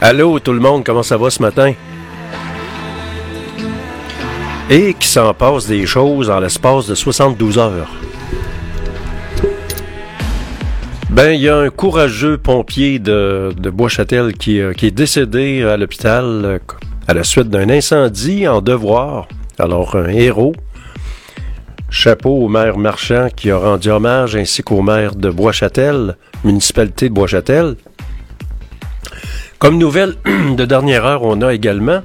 Allô tout le monde, comment ça va ce matin? Et qui s'en passe des choses en l'espace de 72 heures. Ben, il y a un courageux pompier de Bois-Châtel qui est décédé à l'hôpital à la suite d'un incendie en devoir. Alors, un héros. Chapeau au maire Marchand qui a rendu hommage, ainsi qu'au maire de Bois-Châtel, municipalité de Bois-Châtel. Comme nouvelle de dernière heure, on a également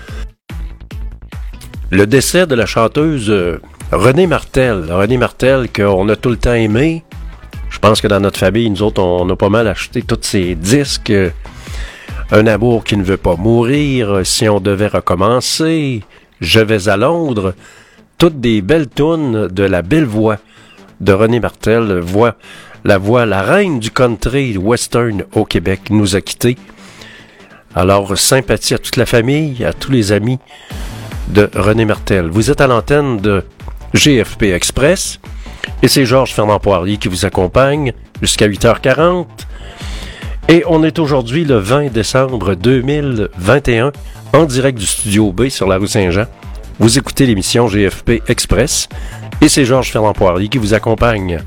le décès de la chanteuse Renée Martel. Renée Martel qu'on a tout le temps aimé. Je pense que dans notre famille, nous autres, on a pas mal acheté tous ces disques. Un amour qui ne veut pas mourir, Si on devait recommencer, Je vais à Londres. Toutes des belles tunes de la belle voix de Renée Martel. La reine du country western au Québec nous a quittés. Alors, sympathie à toute la famille, à tous les amis de Renée Martel. Vous êtes à l'antenne de GFP Express et c'est Georges Fernand Poirier qui vous accompagne jusqu'à 8h40. Et on est aujourd'hui le 20 décembre 2021 en direct du Studio B sur la rue Saint-Jean. Vous écoutez l'émission GFP Express et c'est Georges Fernand Poirier qui vous accompagne.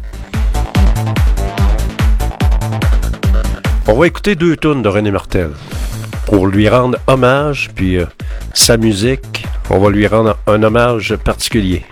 On va écouter 2 tunes de Renée Martel pour lui rendre hommage, puis sa musique, on va lui rendre un hommage particulier.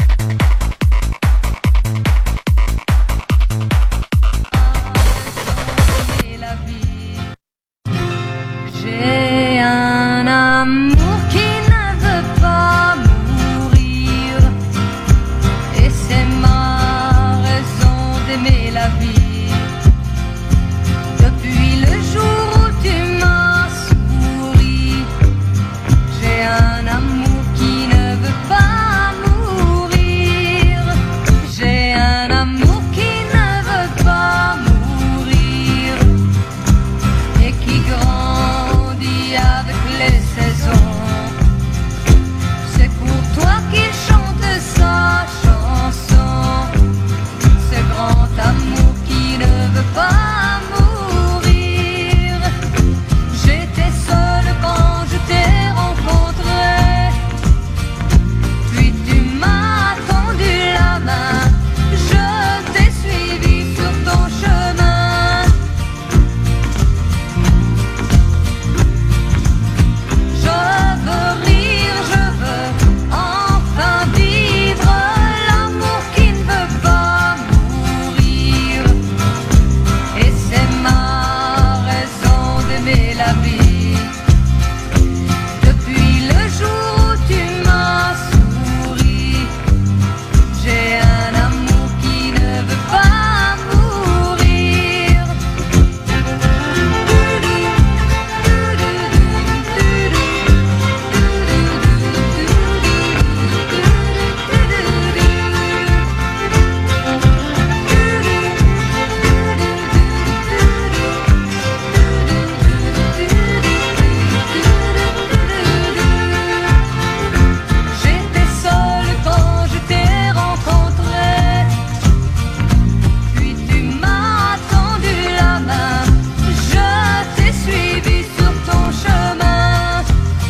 J'ai un amour qui ne veut pas mourir et c'est ma raison d'aimer la vie. Depuis le jour où tu m'as souri, j'ai un amour qui ne veut pas mourir. J'ai un amour qui ne veut pas mourir et qui grandit avec les saisons. C'est pour toi qu'il chante sa chanson, ce grand amour qui ne veut pas mourir. J'étais seule quand je t'ai rencontré, puis tu m'as tendu la main, je t'ai suivi sur ton chemin. Je veux rire, je veux enfin vivre l'amour qui ne veut pas mourir. Et c'est ma raison d'aimer la vie. Depuis le jour où tu m'as souri, j'ai un amour qui ne veut pas mourir. J'étais seule quand je t'ai rencontré, puis tu m'as tendu la main, je t'ai suivi sur ton chemin.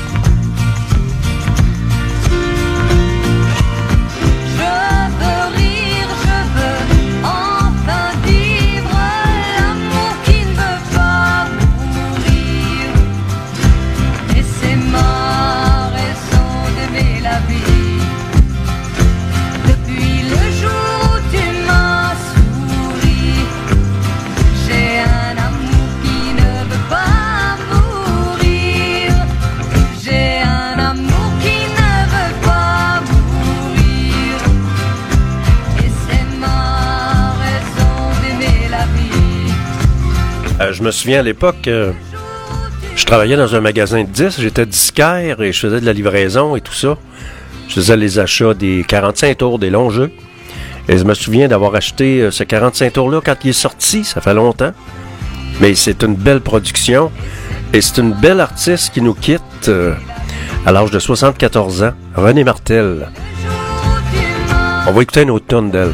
Je veux rire, je veux enfin vivre l'amour qui ne veut pas mourir. Et c'est ma raison d'aimer la vie. Depuis le jour où tu m'as souri, j'ai un amour qui ne veut pas mourir. J'ai un amour qui ne veut pas mourir. Et c'est ma raison d'aimer la vie. Je me souviens à l'époque, je travaillais dans un magasin de disques, j'étais disquaire et je faisais de la livraison et tout ça. Je faisais les achats des 45 tours, des longs jeux. Et je me souviens d'avoir acheté ce 45 tours-là quand il est sorti, ça fait longtemps. Mais c'est une belle production et c'est une belle artiste qui nous quitte à l'âge de 74 ans, Renée Martel. On va écouter une autre tonne d'elle.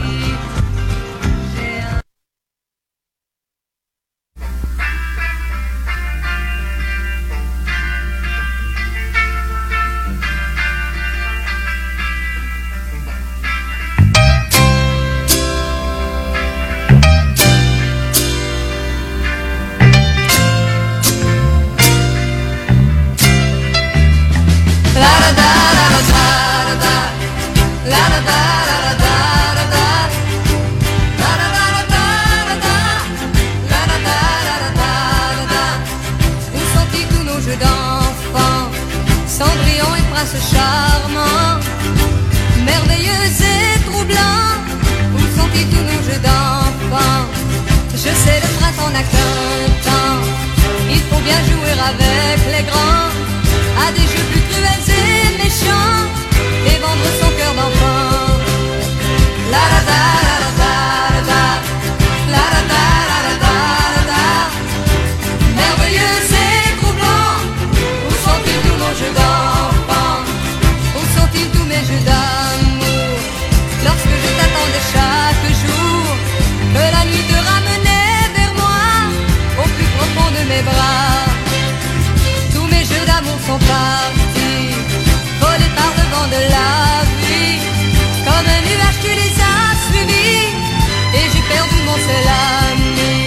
Charmant, merveilleux et troublant, où sont-ils tous nos jeux d'enfants? Je sais, le printemps n'a qu'un temps, il faut bien jouer avec les grands, à des jeux plus cruels et méchants, et vendre son cœur d'enfant. La la la la la la la la la la la, merveilleux et troublant, où sont-ils tous nos jeux d'enfants? Tous mes jeux d'amour, lorsque je t'attendais chaque jour, que la nuit te ramenait vers moi, au plus profond de mes bras. Tous mes jeux d'amour sont partis, volés par le vent de la vie, comme un nuage qui les a suivis, et j'ai perdu mon seul ami.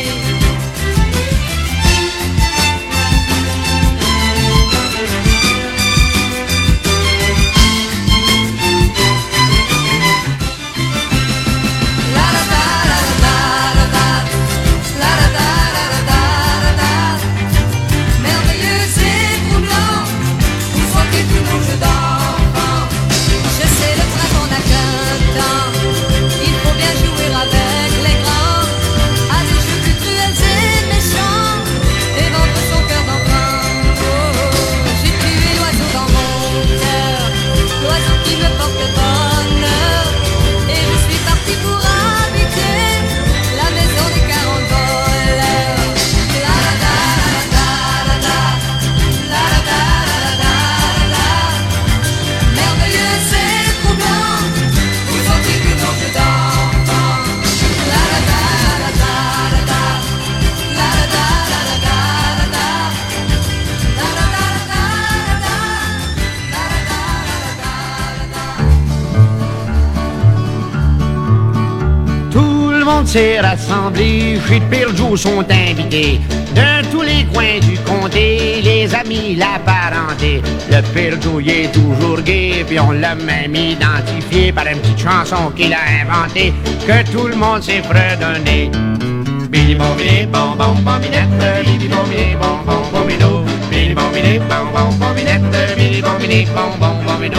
s'est rassemblé, chez Pirjou sont invités. De tous les coins du comté, les amis, la parenté. Le Pirjou y est toujours gai, puis on l'a même identifié par une petite chanson qu'il a inventée, que tout le monde s'est fredonné. Billy Bombini, bon bon bombinette, Billy Bombini, bon bon bombino. Billy Bombini, bon bon bombinette, Billy Bombini, bon bon bombino.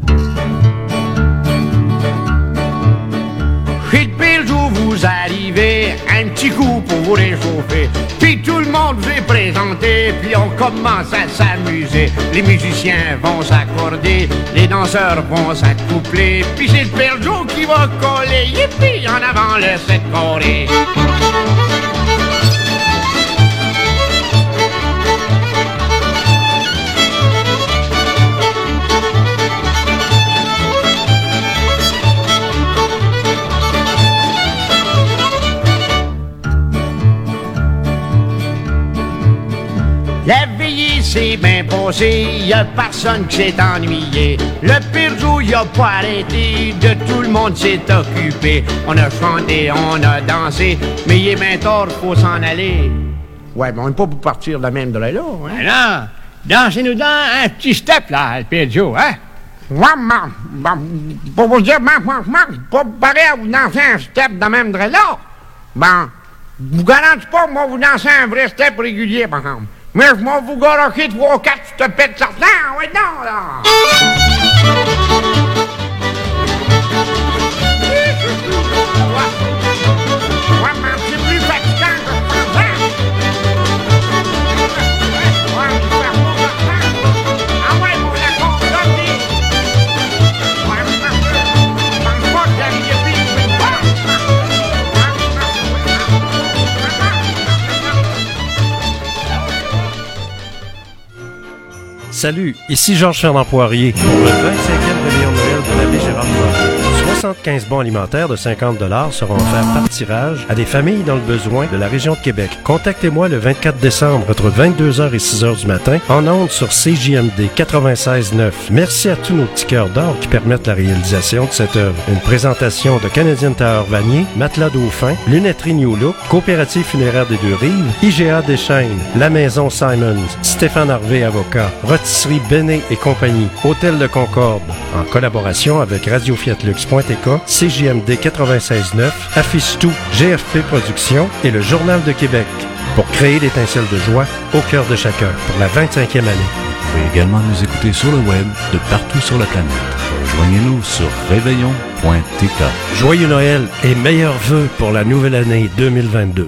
Chez le Pirjou, vous arrivez, un petit coup pour vous réchauffer. Puis tout le monde vous est présenté, puis on commence à s'amuser. Les musiciens vont s'accorder, les danseurs vont s'accoupler. Puis c'est le Pirjou qui va coller, yippie, en avant le 7 Corée. La veillée s'est bien passée, y'a personne qui s'est ennuyé. Le Pirjou y'a pas arrêté, de tout le monde s'est occupé. On a chanté, on a dansé, mais il est bien tard, faut s'en aller. Ouais, mais on n'est pas pour partir de la même de là, hein? Alors, dansez-nous dans un petit step, là, le Pirjou, hein? Ouais, pour vous dire, pas pareil à vous danser un step de même de là. Ben, vous garantissez pas, moi, vous dansez un vrai step régulier, par exemple. Mais je m'en vous garocher 3 ou 4, je te pète certain, ouais non, là! Ouais, mais c'est plus fatigant que je pensais! Ouais, je vais faire mon certain! Ah ouais, mon d'accord, donne-y! Ouais, mais je pense pas que j'arrive plus, je vais pas! Salut, ici Georges Fernand Poirier pour le 25e réveillon de Noël de l'abbé Gérard Poirier. 75 bons alimentaires de 50 $ seront offerts par tirage à des familles dans le besoin de la région de Québec. Contactez-moi le 24 décembre entre 22h et 6h du matin en ondes sur CJMD 96.9. Merci à tous nos petits cœurs d'or qui permettent la réalisation de cette œuvre. Une présentation de Canadian Tower Vanier, Matelas Dauphin, Lunetterie New Look, Coopérative funéraire des Deux-Rives, IGA Deschaines, La Maison Simons, Stéphane Harvey Avocat, Rôtisserie Béné et compagnie, Hôtel de Concorde, en collaboration avec Radio Fiat Lux.tk, CJMD 96.9, Affiche Tout, GFP Productions et le Journal de Québec pour créer l'étincelle de joie au cœur de chacun pour la 25e année. Vous pouvez également nous écouter sur le web de partout sur la planète. Rejoignez-nous sur réveillon.tk. Joyeux Noël et meilleurs vœux pour la nouvelle année 2022.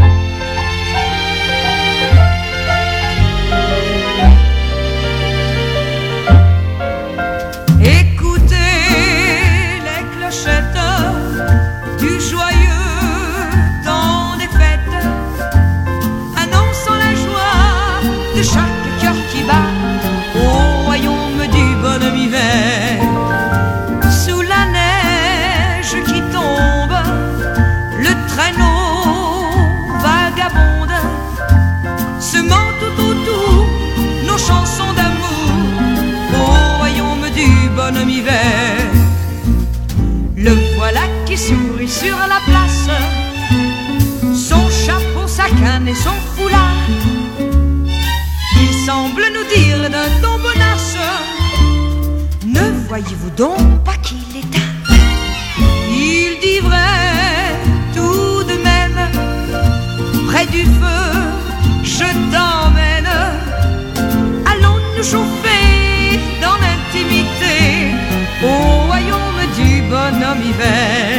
Le voilà qui sourit sur la place, son chapeau, sa canne et son foulard. Il semble nous dire d'un ton bonasse: ne voyez-vous donc pas qu'il est tard? Il dit vrai tout de même, près du feu je t'emmène. Allons nous chauffer dans l'intimité au royaume du bonhomme hiver.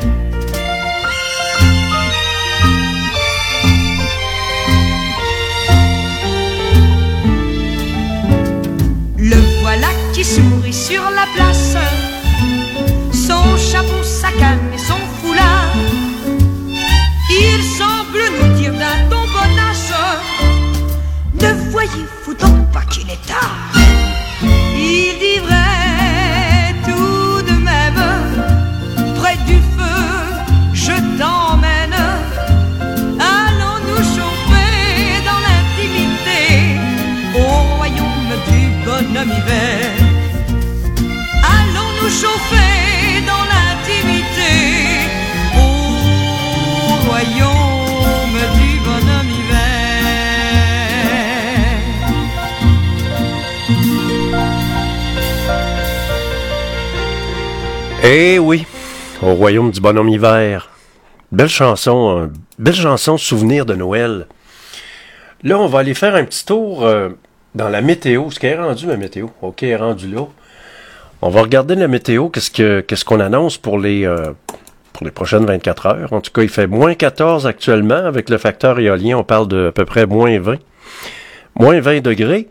Le voilà qui sourit sur la place, son chapeau, sa canne et son foulard. Il semble nous dire d'un ton bonasse: ne voyez-vous donc pas qu'il est tard? Il dit vrai tout de même, près du feu je t'emmène. Allons nous chauffer dans l'intimité au royaume du bonhomme hiver. Allons nous chauffer dans l'intimité au royaume du bonhomme hiver. Eh oui, au royaume du bonhomme hiver. Belle chanson souvenir de Noël. Là, on va aller faire un petit tour dans la météo. Ce qu'elle est rendu, ma météo. OK, elle est rendue là. On va regarder la météo, qu'est-ce qu'on annonce pour les prochaines 24 heures. En tout cas, il fait moins 14 actuellement. Avec le facteur éolien, on parle de à peu près moins 20. Moins 20 degrés.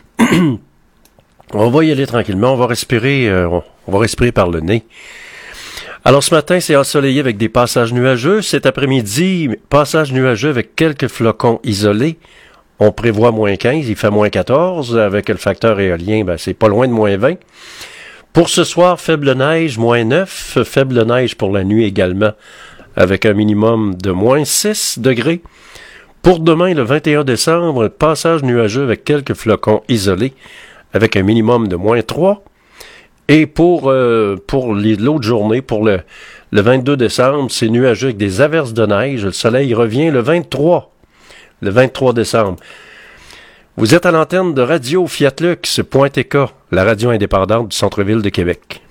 On va y aller tranquillement. On va respirer par le nez. Alors, ce matin, c'est ensoleillé avec des passages nuageux. Cet après-midi, passage nuageux avec quelques flocons isolés. On prévoit moins 15, il fait moins 14. Avec le facteur éolien, c'est pas loin de moins 20. Pour ce soir, faible neige, moins 9. Faible neige pour la nuit également, avec un minimum de moins 6 degrés. Pour demain, le 21 décembre, passage nuageux avec quelques flocons isolés, avec un minimum de moins 3. Et pour l'autre journée, pour le 22 décembre, c'est nuageux avec des averses de neige. Le soleil revient le 23 décembre. Vous êtes à l'antenne de Radio Fiat Lux.tk, la radio indépendante du centre-ville de Québec.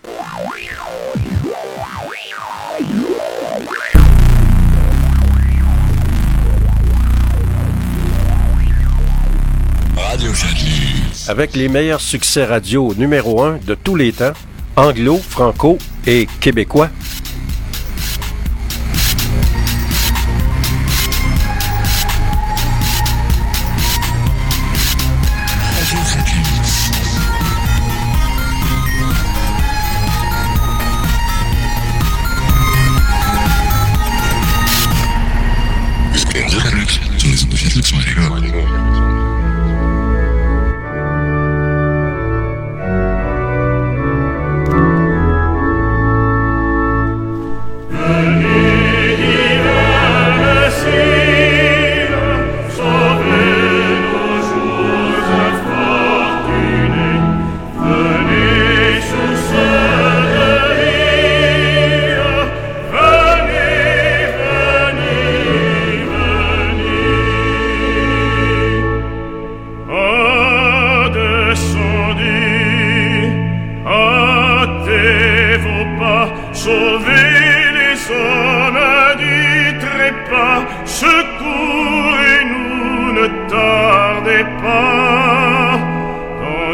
Radio Fiat Lux. Avec les meilleurs succès radio numéro 1 de tous les temps, anglo, franco et québécois.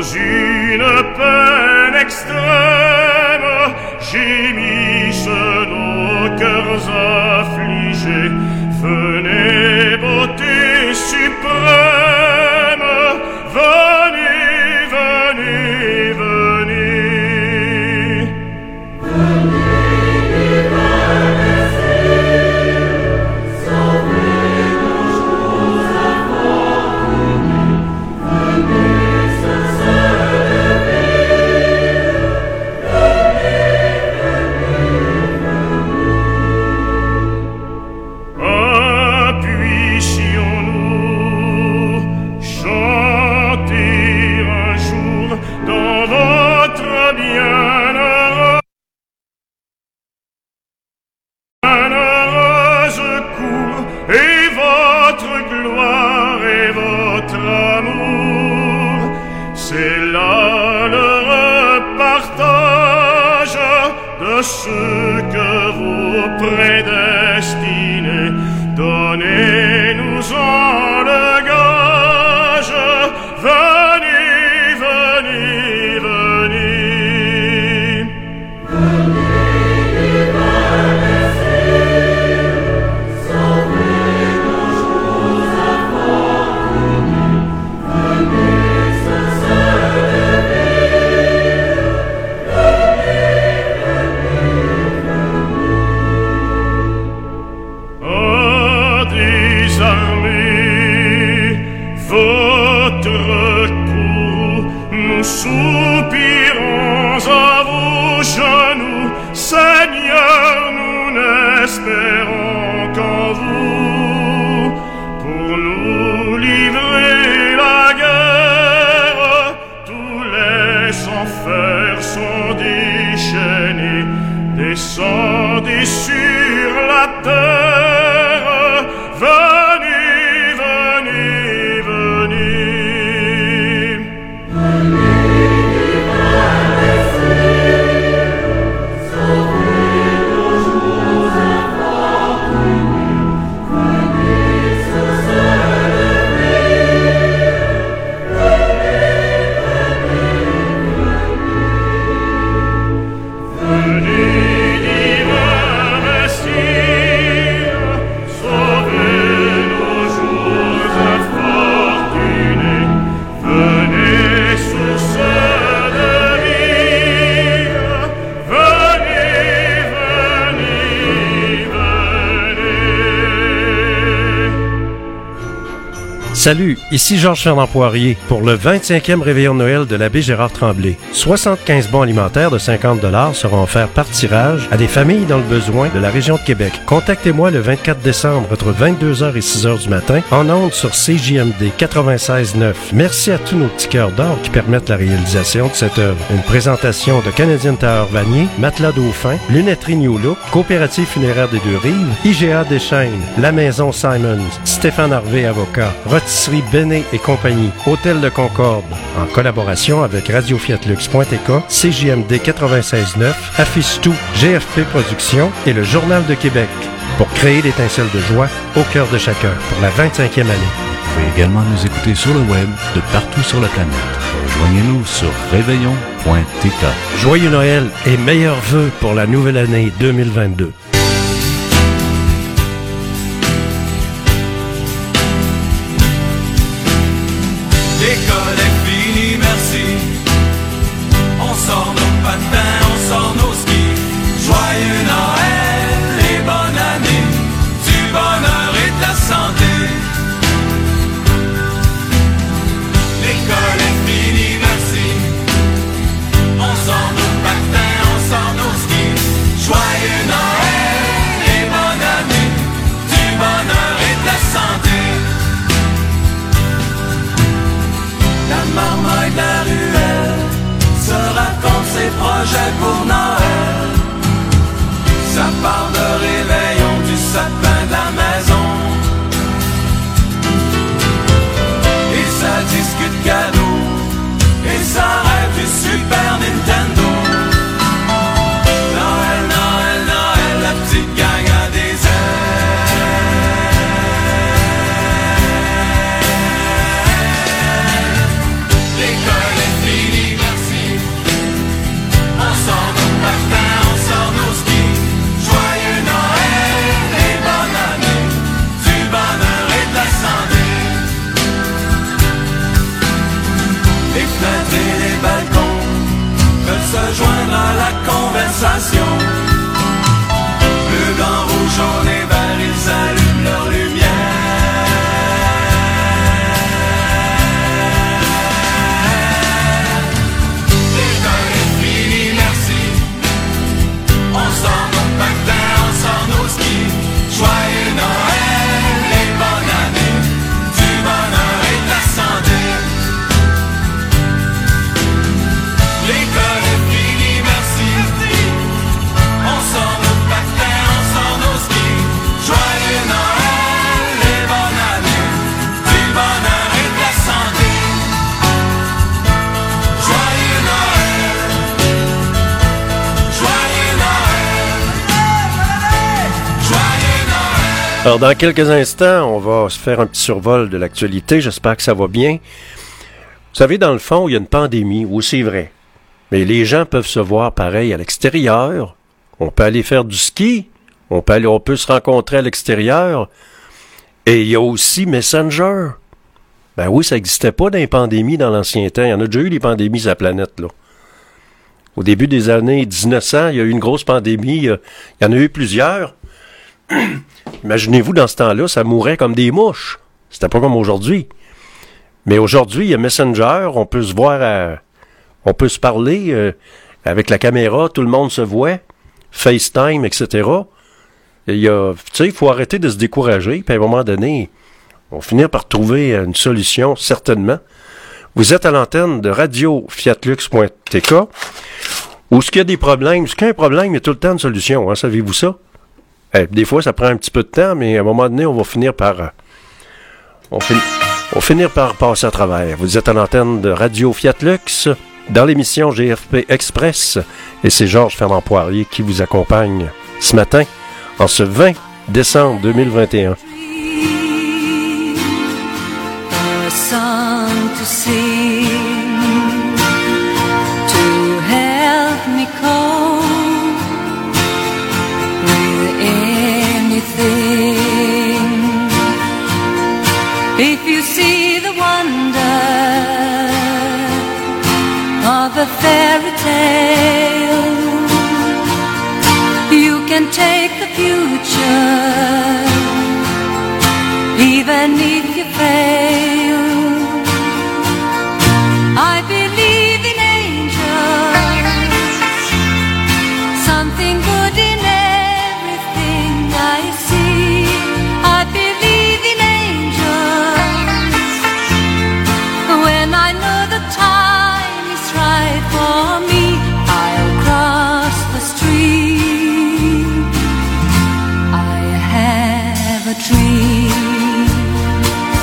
une peine extrême, gémissent nos cœurs affligés. Venez, beauté suprême, venez, venez, venez. Venez, divin Messie, sauvez nos jours infortunés. Venez, saints de vie, venez, venez, venez. Puissions-nous chanter un jour dans votre bienheureuse cour, et votre gloire et votre amour, c'est là le partage de ceux que vous prédestinez. Donnez-nous-en le gage, venez, venez, venez. Venez, divin Messie, sauvez nos jours infortunés. Venez, saints de vie, venez, venez, venez. Désarmez votre courroux, nous soupirons à vos genoux. Seigneur, nous n'espérons qu'en vous, pour nous livrer la guerre. Tous les enfers sont déchaînés, descendez sur la terre. Venez, venez, venez. Venez, divin Messie, sauvez nos jours infortunés. Venez, saints de vie, venez, venez, venez, divin Messie, sauvez nos jours infortunés. Venez, source de vie, venez, venez, venez. Salut, ici Georges Fernand Poirier pour le 25e réveillon de Noël de l'abbé Gérard Tremblay. 75 bons alimentaires de 50 $ seront offerts par tirage à des familles dans le besoin de la région de Québec. Contactez-moi le 24 décembre entre 22h et 6h du matin en ondes sur CJMD 96.9. Merci à tous nos petits cœurs d'or qui permettent la réalisation de cette œuvre. Une présentation de Canadian Tower Vanier, Matelas Dauphin, Lunetterie New Look, Coopérative funéraire des Deux-Rives, IGA Deschaines, La Maison Simons, Stéphane Harvey Avocat, Rôtisserie Béné et compagnie, Hôtel de Concorde, en collaboration avec Radio Fiat Lux.tk, CJMD 96.9, Affiche Tout, GFP Productions et le Journal de Québec, pour créer l'étincelle de joie au cœur de chacun pour la 25e année. Vous pouvez également nous écouter sur le web de partout sur la planète. Rejoignez-nous sur réveillon.tk. Joyeux Noël et meilleurs vœux pour la nouvelle année 2022. L'école est finie, merci. On sort nos patins, on sort nos skis. Joyeux Noël et bonne année, du bonheur et de la santé. L'école est finie, merci. On sort nos patins, on sort nos skis. Joyeux Noël et bonne année, du bonheur et de la santé. La marmaille de la ruelle se raconte ses projets pour Noël. Ça part de réveillon, du sapin de la maison. Et ça discute cadeaux, et ça rêve du Super Nintendo. Noël, Noël, Noël, la petite gang a des ailes. L'école est finie. se joindre à la conversation. Bleu, blanc, rouge, jaune et vert, ils allument leur lumière. L'école est finie, merci. On sort nos patins, on sort nos skis. Joyeux Noël et bonne année, du bonheur et de la santé. L'école est finie, merci. On sort nos patins, on sort nos skis. Joyeux Noël et bonne année, du bonheur et de la santé. Joyeux Noël, joyeux Noël, joyeux Noël. Alors, dans quelques instants, on va se faire un petit survol de l'actualité. J'espère que ça va bien. Vous savez, dans le fond, il y a une pandémie. Oui, c'est vrai. Mais les gens peuvent se voir pareil à l'extérieur. On peut aller faire du ski. On peut se rencontrer à l'extérieur. Et il y a aussi Messenger. Ben oui, ça n'existait pas dans les pandémies dans l'ancien temps. Il y en a déjà eu des pandémies sur la planète, là. Au début des années 1900, il y a eu une grosse pandémie. Il y en a eu plusieurs. Imaginez-vous, dans ce temps-là, ça mourait comme des mouches. C'était pas comme aujourd'hui. Mais aujourd'hui, il y a Messenger, on peut se voir, on peut se parler avec la caméra, tout le monde se voit, FaceTime, etc. Il faut arrêter de se décourager, puis à un moment donné, on va finir par trouver une solution, certainement. Vous êtes à l'antenne de radio-fiatlux.tk, où ce qu'il y a des problèmes, ce qu'il y a un problème, il y a tout le temps une solution, hein, savez-vous ça? Des fois, ça prend un petit peu de temps, mais à un moment donné, on va finir par... on va finir par passer à travers. Vous êtes à l'antenne de Radio Fiatlux, dans l'émission GFP Express, et c'est Georges Fernand Poirier qui vous accompagne ce matin, en ce 20 décembre 2021. A song to sing, to help me cope with anything. If you see the wonder of a fairy tale, you can take the future, even if you fail. I believe in angels, something good in everything I see. I believe in angels, when I know the time is right for me, I'll cross the street. I have a dream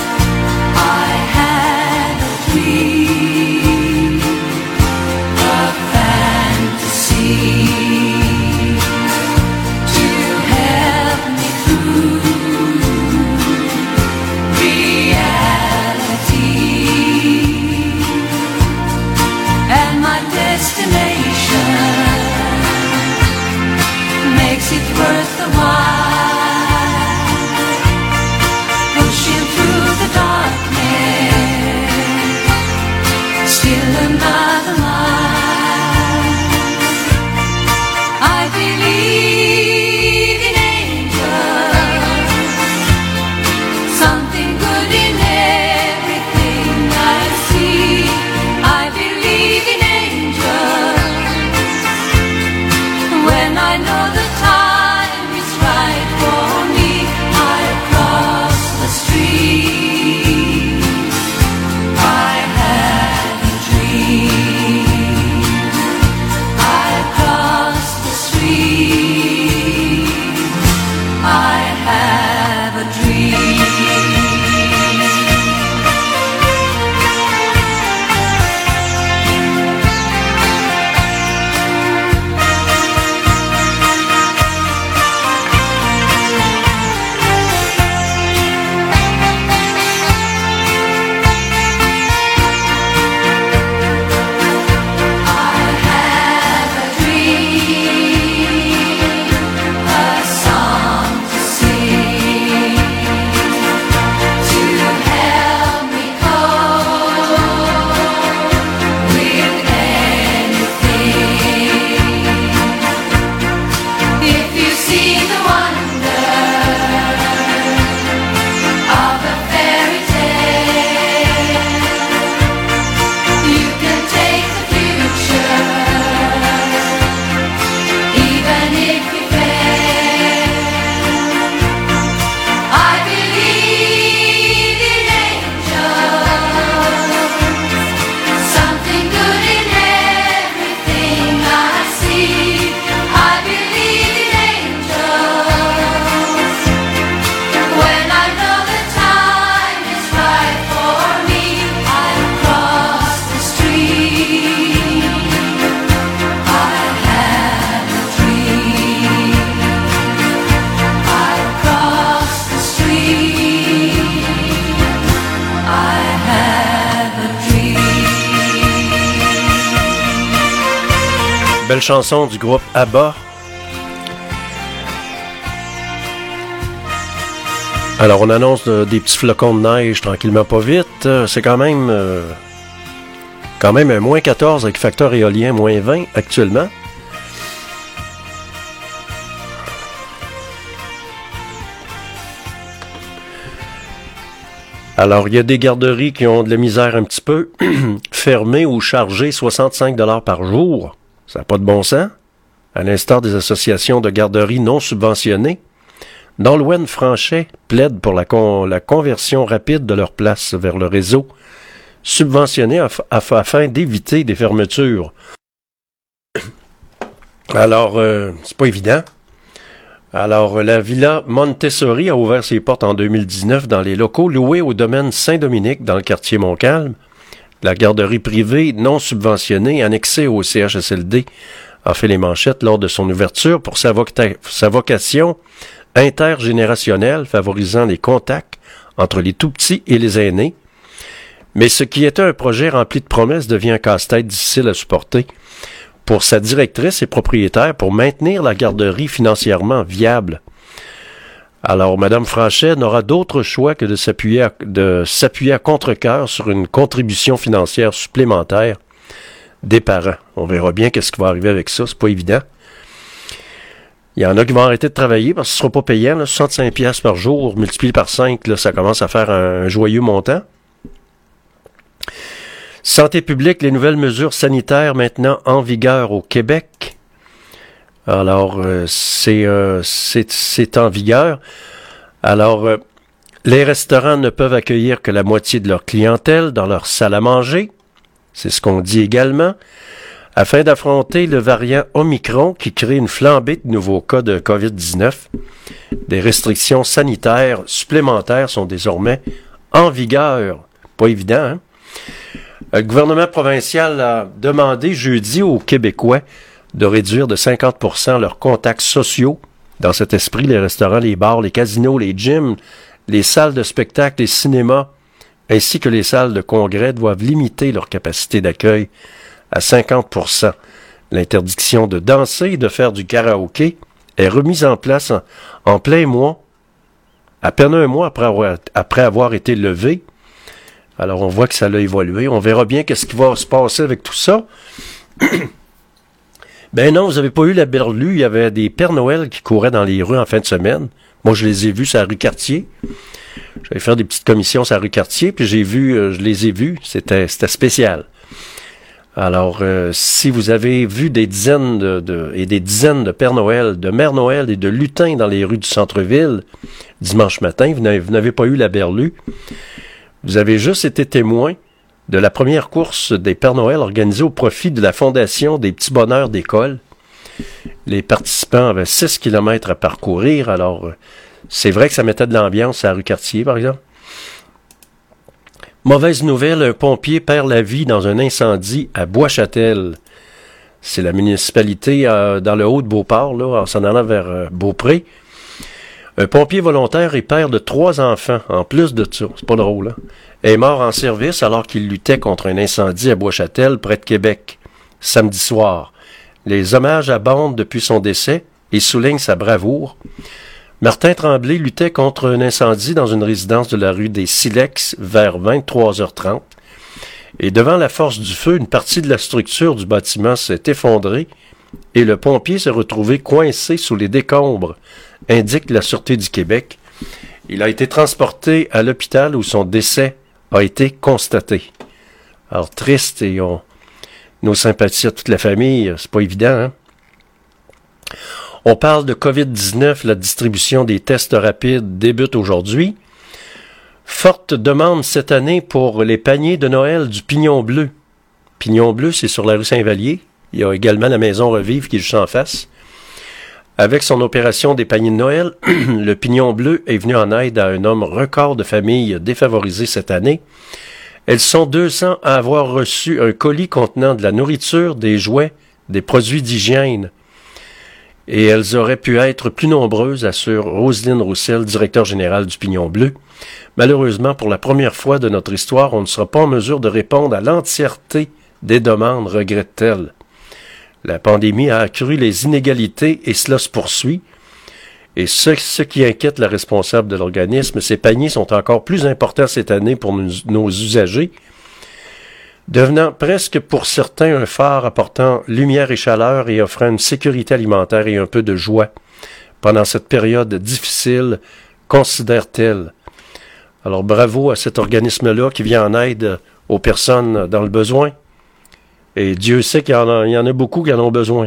belle chanson du groupe ABBA. Alors, on annonce des petits flocons de neige tranquillement pas vite. C'est quand même un moins 14 avec facteur éolien moins 20 actuellement. Alors, il y a des garderies qui ont de la misère un petit peu, fermées ou chargées 65 $ par jour. Ça n'a pas de bon sens. À l'instar des associations de garderies non subventionnées, Nolwenn Franchet plaide pour la conversion rapide de leur place vers le réseau subventionné afin d'éviter des fermetures. Alors, c'est pas évident. Alors, la Villa Montessori a ouvert ses portes en 2019 dans les locaux loués au domaine Saint-Dominique dans le quartier Montcalm. La garderie privée non subventionnée annexée au CHSLD a fait les manchettes lors de son ouverture pour sa vocation intergénérationnelle favorisant les contacts entre les tout-petits et les aînés. Mais ce qui était un projet rempli de promesses devient un casse-tête difficile à supporter pour sa directrice et propriétaire pour maintenir la garderie financièrement viable. Alors, Mme Franchet n'aura d'autre choix que de s'appuyer à contre-cœur sur une contribution financière supplémentaire des parents. On verra bien qu'est-ce qui va arriver avec ça, c'est pas évident. Il y en a qui vont arrêter de travailler parce que ce ne sera pas payant, là, 65$ par jour, multiplié par 5, là, ça commence à faire un joyeux montant. Santé publique, les nouvelles mesures sanitaires maintenant en vigueur au Québec. Alors, c'est en vigueur. Alors, les restaurants ne peuvent accueillir que la moitié de leur clientèle dans leur salle à manger. C'est ce qu'on dit également. Afin d'affronter le variant Omicron qui crée une flambée de nouveaux cas de COVID-19, des restrictions sanitaires supplémentaires sont désormais en vigueur. Pas évident, hein? Le gouvernement provincial a demandé jeudi aux Québécois de réduire de 50% leurs contacts sociaux. Dans cet esprit, les restaurants, les bars, les casinos, les gyms, les salles de spectacle, les cinémas, ainsi que les salles de congrès doivent limiter leur capacité d'accueil à 50%. L'interdiction de danser et de faire du karaoké est remise en place en plein mois, à peine un mois après avoir été levée. Alors, on voit que ça a évolué. On verra bien qu'est-ce qui va se passer avec tout ça. Ben non, vous n'avez pas eu la berlue. Il y avait des Pères Noël qui couraient dans les rues en fin de semaine. Moi, je les ai vus sur la rue Cartier. J'allais faire des petites commissions sur la rue Cartier, puis je les ai vus. C'était spécial. Alors, si vous avez vu des dizaines et des dizaines de Pères Noël, de Mères Noël et de lutins dans les rues du centre-ville dimanche matin, vous n'avez pas eu la berlue. Vous avez juste été témoin de la première course des Pères Noël organisée au profit de la Fondation des Petits Bonheurs d'école. Les participants avaient 6 km à parcourir, alors c'est vrai que ça mettait de l'ambiance à la rue Cartier, par exemple. Mauvaise nouvelle, un pompier perd la vie dans un incendie à Bois-Châtel. C'est la municipalité dans le haut de Beauport, là, en s'en allant vers Beaupré. Un pompier volontaire et père de 3 enfants, en plus de ça, c'est pas drôle, hein, est mort en service alors qu'il luttait contre un incendie à Bois-Châtel, près de Québec, samedi soir. Les hommages abondent depuis son décès et soulignent sa bravoure. Martin Tremblay luttait contre un incendie dans une résidence de la rue des Silex vers 23h30. Et devant la force du feu, une partie de la structure du bâtiment s'est effondrée et le pompier s'est retrouvé coincé sous les décombres, indique la Sûreté du Québec. Il a été transporté à l'hôpital où son décès a été constaté. Alors, triste, et nos sympathies à toute la famille, c'est pas évident, hein? On parle de COVID-19, la distribution des tests rapides débute aujourd'hui. Forte demande cette année pour les paniers de Noël du Pignon Bleu. Pignon Bleu, c'est sur la rue Saint-Vallier. Il y a également la Maison Revive qui est juste en face. Avec son opération des paniers de Noël, le Pignon Bleu est venu en aide à un homme record de familles défavorisées cette année. Elles sont 200 à avoir reçu un colis contenant de la nourriture, des jouets, des produits d'hygiène. Et elles auraient pu être plus nombreuses, assure Roselyne Roussel, directeur général du Pignon Bleu. Malheureusement, pour la première fois de notre histoire, on ne sera pas en mesure de répondre à l'entièreté des demandes, regrette-t-elle. La pandémie a accru les inégalités et cela se poursuit. Et ce qui inquiète la responsable de l'organisme, ces paniers sont encore plus importants cette année pour nos usagers, devenant presque pour certains un phare apportant lumière et chaleur et offrant une sécurité alimentaire et un peu de joie pendant cette période difficile, considère-t-elle. Alors bravo à cet organisme-là qui vient en aide aux personnes dans le besoin. Et Dieu sait qu'il y en a beaucoup qui en ont besoin.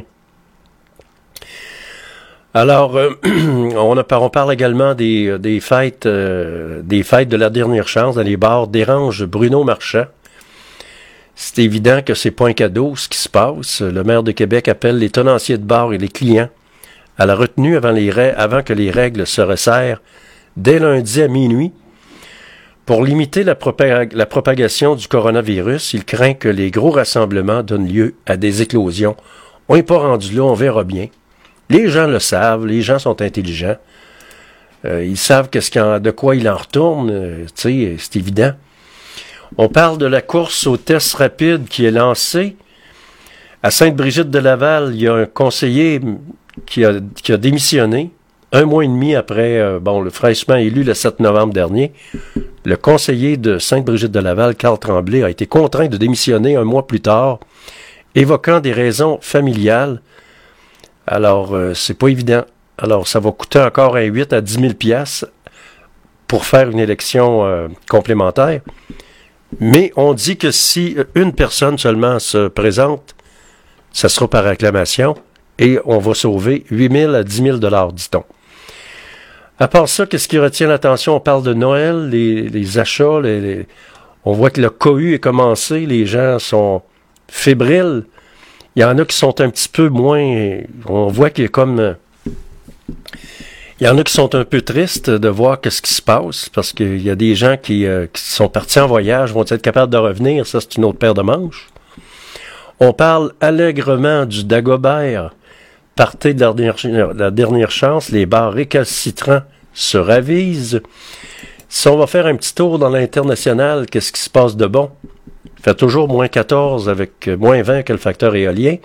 Alors, on parle également des fêtes de la dernière chance dans les bars. Dérange Bruno Marchand. C'est évident que c'est pas un cadeau ce qui se passe. Le maire de Québec appelle les tenanciers de bars et les clients à la retenue avant que les règles se resserrent dès lundi à minuit. Pour limiter la propagation du coronavirus, il craint que les gros rassemblements donnent lieu à des éclosions. On n'est pas rendu là, on verra bien. Les gens le savent, les gens sont intelligents. Ils savent de quoi il en retourne, c'est évident. On parle de la course aux tests rapides qui est lancée. À Sainte-Brigitte-de-Laval, il y a un conseiller qui a démissionné. 1 mois et demi après, le fraîchement élu le 7 novembre dernier, le conseiller de Sainte-Brigitte-de-Laval, Carl Tremblay, a été contraint de démissionner 1 mois plus tard, évoquant des raisons familiales. Alors, c'est pas évident. Alors, ça va coûter encore 8 à 10 000 piastres pour faire une élection complémentaire. Mais on dit que si une personne seulement se présente, ça sera par acclamation et on va sauver 8 000 à 10 000 $, dit-on. À part ça, qu'est-ce qui retient l'attention? On parle de Noël, les achats, on voit que le cohue est commencé, les gens sont fébriles. Il y en a qui sont un petit peu moins... On voit qu'il y a comme... Il y en a qui sont un peu tristes de voir ce qui se passe, parce qu'il y a des gens qui sont partis en voyage, vont être capables de revenir, ça c'est une autre paire de manches. On parle allègrement du Dagobert, partez de la dernière chance, les bars récalcitrants se ravisent. Si on va faire un petit tour dans l'international, qu'est-ce qui se passe de bon? Il fait toujours moins 14 avec moins 20 que le facteur éolien.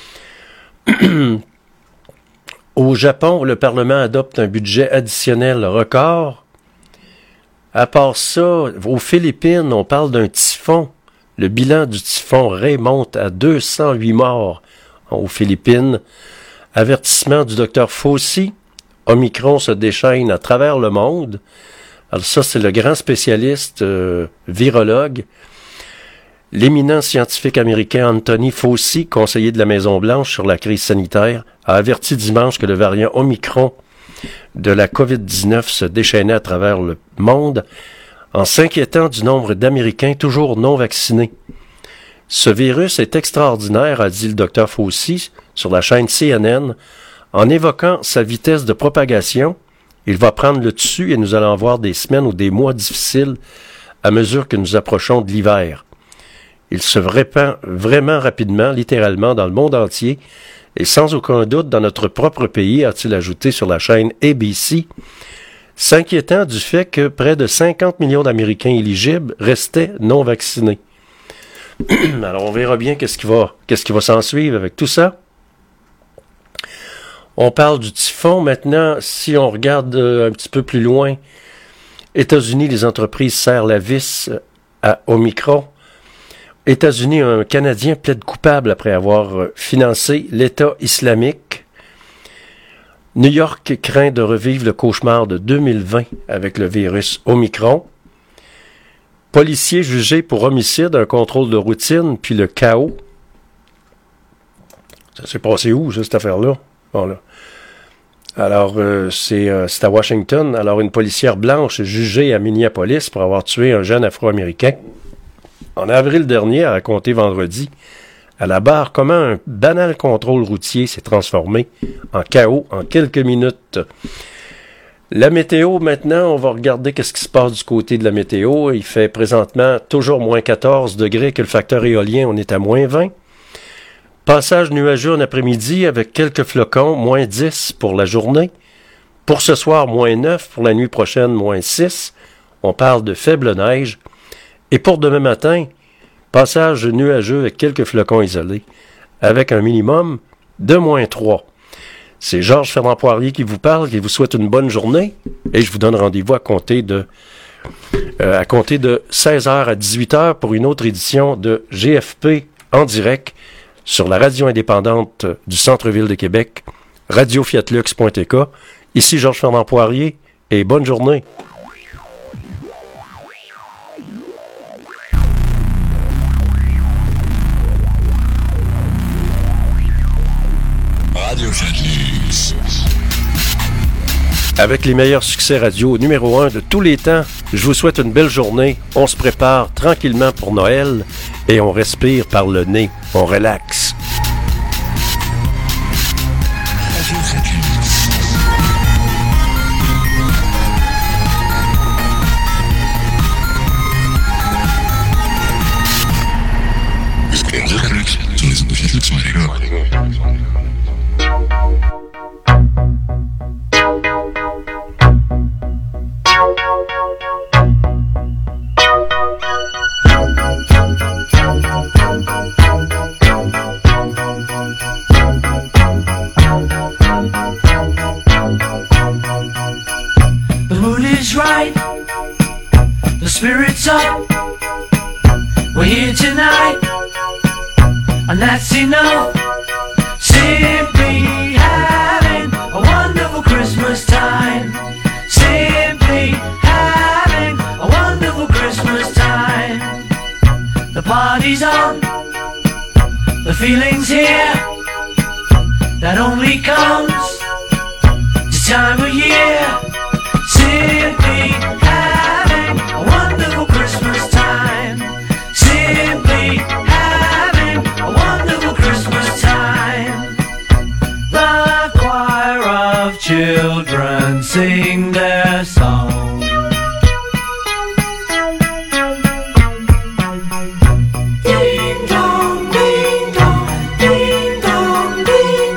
Au Japon, le Parlement adopte un budget additionnel record. À part ça, aux Philippines, on parle d'un typhon. Le bilan du typhon Ray monte à 208 morts aux Philippines. Avertissement du docteur Fauci. Omicron se déchaîne à travers le monde. Alors ça, c'est le grand spécialiste virologue. L'éminent scientifique américain Anthony Fauci, conseiller de la Maison-Blanche sur la crise sanitaire, a averti dimanche que le variant Omicron de la COVID-19 se déchaînait à travers le monde en s'inquiétant du nombre d'Américains toujours non vaccinés. Ce virus est extraordinaire, a dit le docteur Fauci sur la chaîne CNN, en évoquant sa vitesse de propagation. Il va prendre le dessus et nous allons avoir des semaines ou des mois difficiles à mesure que nous approchons de l'hiver. Il se répand vraiment rapidement, littéralement, dans le monde entier, et sans aucun doute dans notre propre pays, a-t-il ajouté sur la chaîne ABC, s'inquiétant du fait que près de 50 millions d'Américains éligibles restaient non vaccinés. Alors, on verra bien qu'est-ce qui va s'en suivre avec tout ça. On parle du typhon. Maintenant, si on regarde un petit peu plus loin, États-Unis, les entreprises serrent la vis à Omicron. États-Unis, un Canadien plaide coupable après avoir financé l'État islamique. New York craint de revivre le cauchemar de 2020 avec le virus Omicron. Policier jugé pour homicide, un contrôle de routine, puis le chaos. Ça s'est passé où, cette affaire-là? Bon, là. Alors, c'est à Washington. Alors, une policière blanche jugée à Minneapolis pour avoir tué un jeune Afro-Américain. En avril dernier, a raconté vendredi à la barre comment un banal contrôle routier s'est transformé en chaos en quelques minutes. La météo, maintenant, on va regarder qu'est-ce qui se passe du côté de la météo. Il fait présentement toujours moins 14 degrés que le facteur éolien, on est à moins 20. Passage nuageux en après-midi avec quelques flocons, moins 10 pour la journée. Pour ce soir, moins 9, pour la nuit prochaine, moins 6. On parle de faible neige. Et pour demain matin, passage nuageux avec quelques flocons isolés avec un minimum de -3. C'est Georges Fernand Poirier qui vous parle, qui vous souhaite une bonne journée, et je vous donne rendez-vous à compter de 16h à 18h pour une autre édition de GFP en direct sur la radio indépendante du centre-ville de Québec, radiofiatlux.tk. Ici Georges Fernand Poirier, et bonne journée. Avec les meilleurs succès radio numéro 1 de tous les temps, je vous souhaite une belle journée. On se prépare tranquillement pour Noël et on respire par le nez. On relaxe. The spirit's up, we're here tonight, and that's enough. Simply having a wonderful Christmas time. Simply having a wonderful Christmas time. The party's on, the feeling's here, that only comes this time of year. Simply having a wonderful Christmas time. Simply having a wonderful Christmas time. The choir of children sing their song. Ding dong, ding dong, ding dong, ding.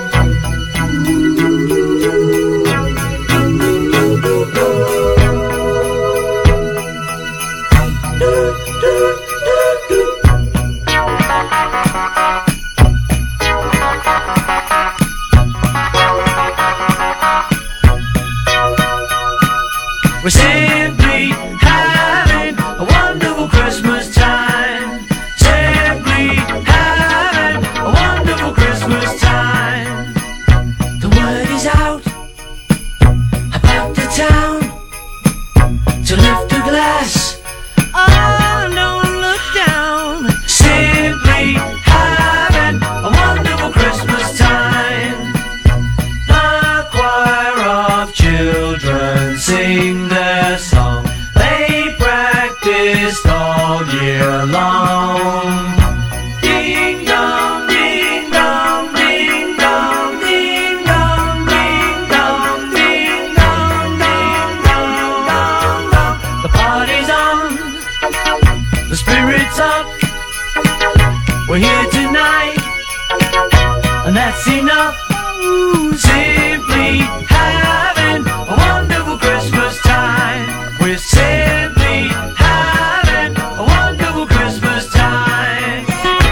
We're simply having a wonderful Christmas time. Simply having a wonderful Christmas time. The word is out about the town to lift a glass. Oh, don't look down. Simply having a wonderful Christmas time. The choir of children sing their song. They practiced all year long. Ding dong, ding dong, ding dong, ding dong, ding dong, ding dong, ding dong, dong, dong. The party's on, the spirit's up. We're here tonight, and that's enough. Simply having a wonderful Christmas time. We're simply having a wonderful Christmas time.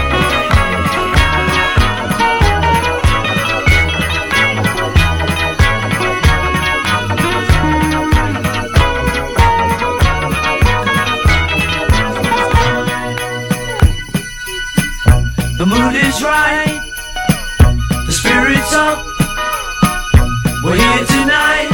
The mood is right, the spirit's up. We're here tonight,